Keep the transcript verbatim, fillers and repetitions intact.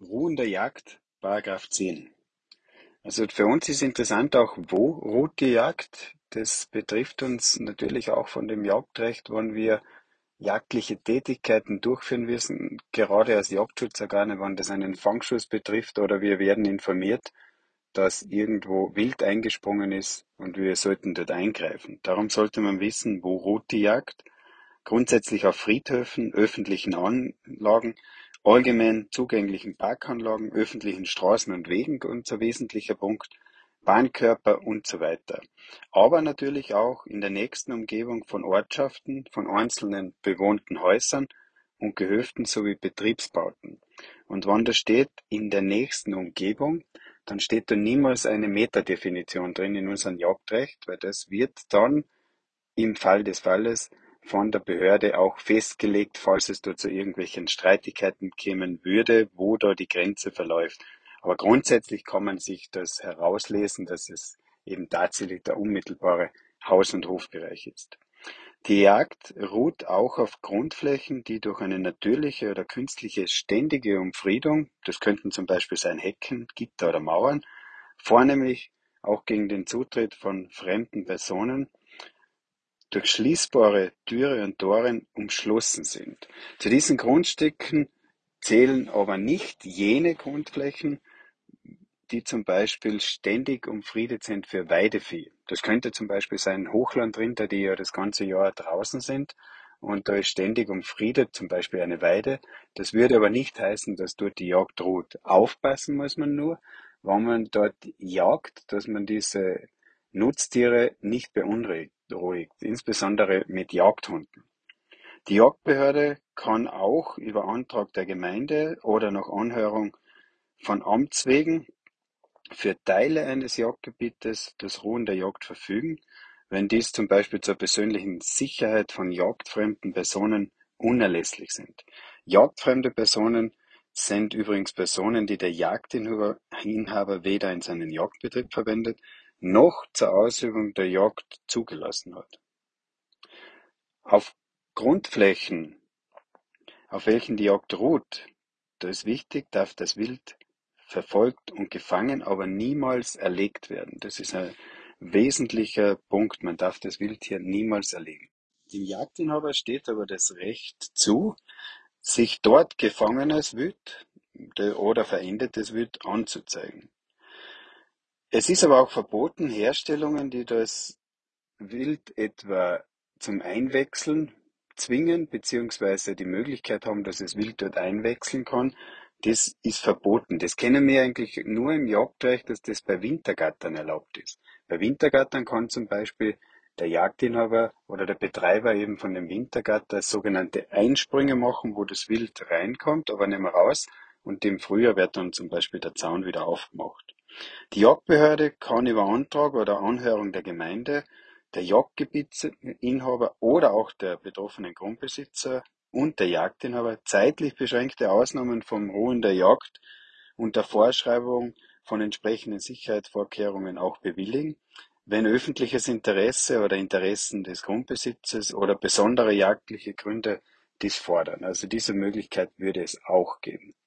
Ruhen der Jagd, Paragraph zehn. Also für uns ist interessant auch, wo ruht die Jagd. Das betrifft uns natürlich auch von dem Jagdrecht, wenn wir jagdliche Tätigkeiten durchführen müssen, gerade als Jagdschutzorgane, wenn das einen Fangschuss betrifft oder wir werden informiert, dass irgendwo Wild eingesprungen ist und wir sollten dort eingreifen. Darum sollte man wissen, wo ruht die Jagd. Grundsätzlich auf Friedhöfen, öffentlichen Anlagen, allgemein zugänglichen Parkanlagen, öffentlichen Straßen und Wegen, unser wesentlicher Punkt, Bahnkörper und so weiter. Aber natürlich auch in der nächsten Umgebung von Ortschaften, von einzelnen bewohnten Häusern und Gehöften sowie Betriebsbauten. Und wenn da steht in der nächsten Umgebung, dann steht da niemals eine Meterdefinition drin in unserem Jagdrecht, weil das wird dann im Fall des Falles von der Behörde auch festgelegt, falls es da zu irgendwelchen Streitigkeiten kämen würde, wo da die Grenze verläuft. Aber grundsätzlich kann man sich das herauslesen, dass es eben tatsächlich der unmittelbare Haus- und Hofbereich ist. Die Jagd ruht auch auf Grundflächen, die durch eine natürliche oder künstliche ständige Umfriedung, das könnten zum Beispiel sein Hecken, Gitter oder Mauern, vornehmlich auch gegen den Zutritt von fremden Personen, durch schließbare Türe und Toren umschlossen sind. Zu diesen Grundstücken zählen aber nicht jene Grundflächen, die zum Beispiel ständig umfriedet sind für Weidevieh. Das könnte zum Beispiel sein Hochlandrinder, die ja das ganze Jahr draußen sind und da ist ständig umfriedet, zum Beispiel eine Weide. Das würde aber nicht heißen, dass dort die Jagd ruht. Aufpassen muss man nur, wenn man dort jagt, dass man diese Nutztiere nicht beunruhigt, insbesondere mit Jagdhunden. Die Jagdbehörde kann auch über Antrag der Gemeinde oder nach Anhörung von Amts wegen für Teile eines Jagdgebietes das Ruhen der Jagd verfügen, wenn dies zum Beispiel zur persönlichen Sicherheit von jagdfremden Personen unerlässlich sind. Jagdfremde Personen sind übrigens Personen, die der Jagdinhaber Inhaber weder in seinen Jagdbetrieb verwendet, noch zur Ausübung der Jagd zugelassen hat. Auf Grundflächen, auf welchen die Jagd ruht, da ist wichtig, darf das Wild verfolgt und gefangen, aber niemals erlegt werden. Das ist ein wesentlicher Punkt. Man darf das Wildtier niemals erlegen. Dem Jagdinhaber steht aber das Recht zu, sich dort gefangenes Wild oder verendetes Wild anzuzeigen. Es ist aber auch verboten, Herstellungen, die das Wild etwa zum Einwechseln zwingen, beziehungsweise die Möglichkeit haben, dass das Wild dort einwechseln kann, das ist verboten. Das kennen wir eigentlich nur im Jagdrecht, dass das bei Wintergattern erlaubt ist. Bei Wintergattern kann zum Beispiel der Jagdinhaber oder der Betreiber eben von dem Wintergatter sogenannte Einsprünge machen, wo das Wild reinkommt, aber nicht mehr raus, und im Frühjahr wird dann zum Beispiel der Zaun wieder aufgemacht. Die Jagdbehörde kann über Antrag oder Anhörung der Gemeinde, der Jagdgebietsinhaber oder auch der betroffenen Grundbesitzer und der Jagdinhaber zeitlich beschränkte Ausnahmen vom Ruhen der Jagd unter Vorschreibung von entsprechenden Sicherheitsvorkehrungen auch bewilligen, wenn öffentliches Interesse oder Interessen des Grundbesitzes oder besondere jagdliche Gründe dies fordern. Also diese Möglichkeit würde es auch geben.